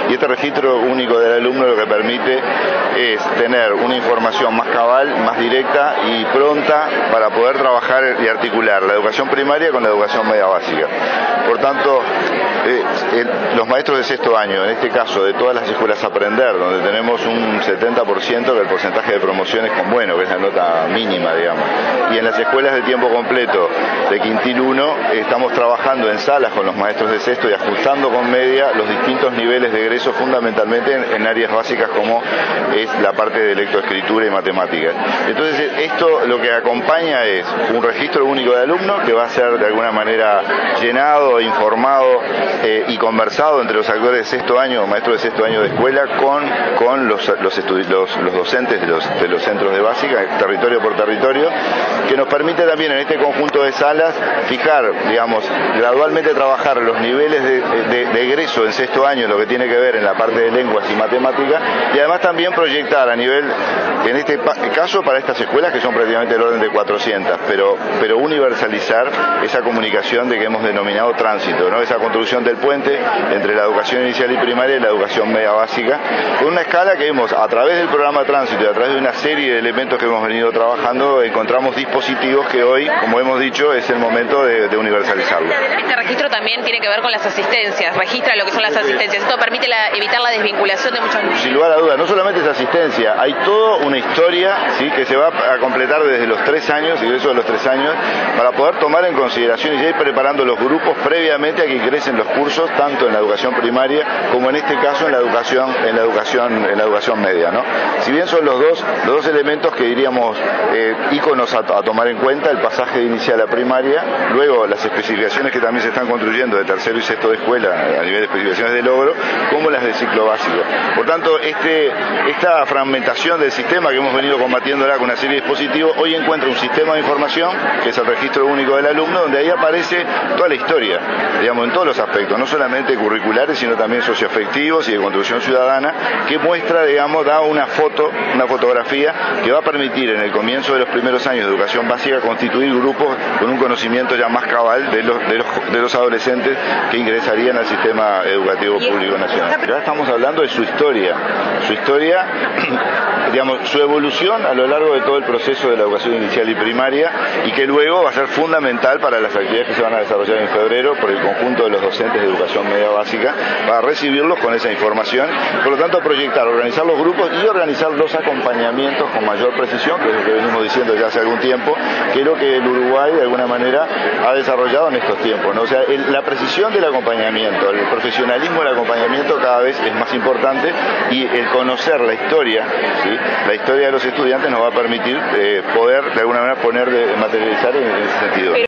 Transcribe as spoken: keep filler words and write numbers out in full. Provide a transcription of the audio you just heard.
Y este registro único del alumno lo que permite es tener una información más cabal, más directa y pronta para poder trabajar y articular la educación primaria con la educación media básica. Por tanto, eh, eh, los maestros de sexto año, en este caso de todas las escuelas Aprender, donde tenemos un setenta por ciento que el porcentaje de promoción es con bueno, que es la nota mínima, digamos, y en las escuelas de tiempo completo de Quintil uno estamos trabajando en salas con los maestros de sexto y ajustando con media los distintos niveles de egreso, fundamentalmente en, en áreas básicas como es la parte de lectoescritura y matemáticas. Entonces, esto lo que acompaña es un registro único de alumnos que va a ser de alguna manera llenado, informado eh, y conversado entre los actores de sexto año, maestros de sexto año de escuela, con, con los, los, los, los docentes de los, de los centros de básica, territorio por territorio, que nos permite también en este conjunto de salas fijar, digamos, gradualmente trabajar los niveles de, de, de egreso en sexto año, lo que tiene que ver en la parte de lenguas y matemáticas, y además también proyectar a nivel, en este caso para estas escuelas que son prácticamente del orden de cuatrocientas, pero, pero universalizar esa comunicación de que hemos denominado tránsito, ¿no? Esa construcción del puente entre la educación inicial y primaria y la educación media básica, con una escala que hemos, a través del programa tránsito y a través de una serie de elementos que hemos venido trabajando, encontramos dispositivos que hoy, como hemos dicho, es el momento de, de universalizarlo. Este registro también tiene que ver con las asistencias, registra lo que son las asistencias. Esto permite la, evitar la desvinculación de muchos niños. Sin lugar a dudas, no solamente es asistencia, hay toda una historia, ¿sí?, que se va a completar desde los tres años, ingreso de los tres años, para poder tomar en consideración y ir preparando los grupos previamente a que ingresen los cursos, tanto en la educación primaria como en este caso en la educación, en la educación, en la educación media, ¿no? Si bien son los dos, los dos elementos que diríamos eh, íconos a, a tomar en cuenta, el pasaje inicial a primaria, luego las especificaciones que también se están construyendo de tercero y sexto de escuela a nivel de especificaciones de logro, como las de ciclo básico. Por tanto, este, esta fragmentación del sistema que hemos venido combatiéndola con una serie de dispositivos, hoy encuentra un sistema de información, que es el registro único del alumno, donde ahí aparece toda la historia, digamos, en todos los aspectos, no solamente curriculares, sino también socioafectivos y de construcción ciudadana, que muestra, digamos, da una foto, una fotografía que va a permitir en el comienzo de los primeros años de educación básica constituir grupos con un conocimiento ya más cabal de los, de los, de los adolescentes que ingresarían al sistema educativo público nacional. Ya estamos hablando de su historia, su historia, digamos, su evolución a lo largo de todo el proceso de la educación inicial y primaria, y que luego va a ser fundamental para las actividades que se van a desarrollar en febrero por el conjunto de los docentes de educación media básica, para recibirlos con esa información, por lo tanto proyectar, organizar los grupos y organizar los acompañamientos con mayor precisión, que es lo que venimos diciendo ya hace algún tiempo, que es lo que el Uruguay de alguna manera ha desarrollado en estos tiempos, ¿no? O sea, el, la precisión del acompañamiento, el profesionalismo del acompañamiento cada vez es más importante, y el conocer la historia, ¿sí?, la historia de los estudiantes nos va a permitir eh, poder de alguna manera poner, de, materializar en, en ese sentido.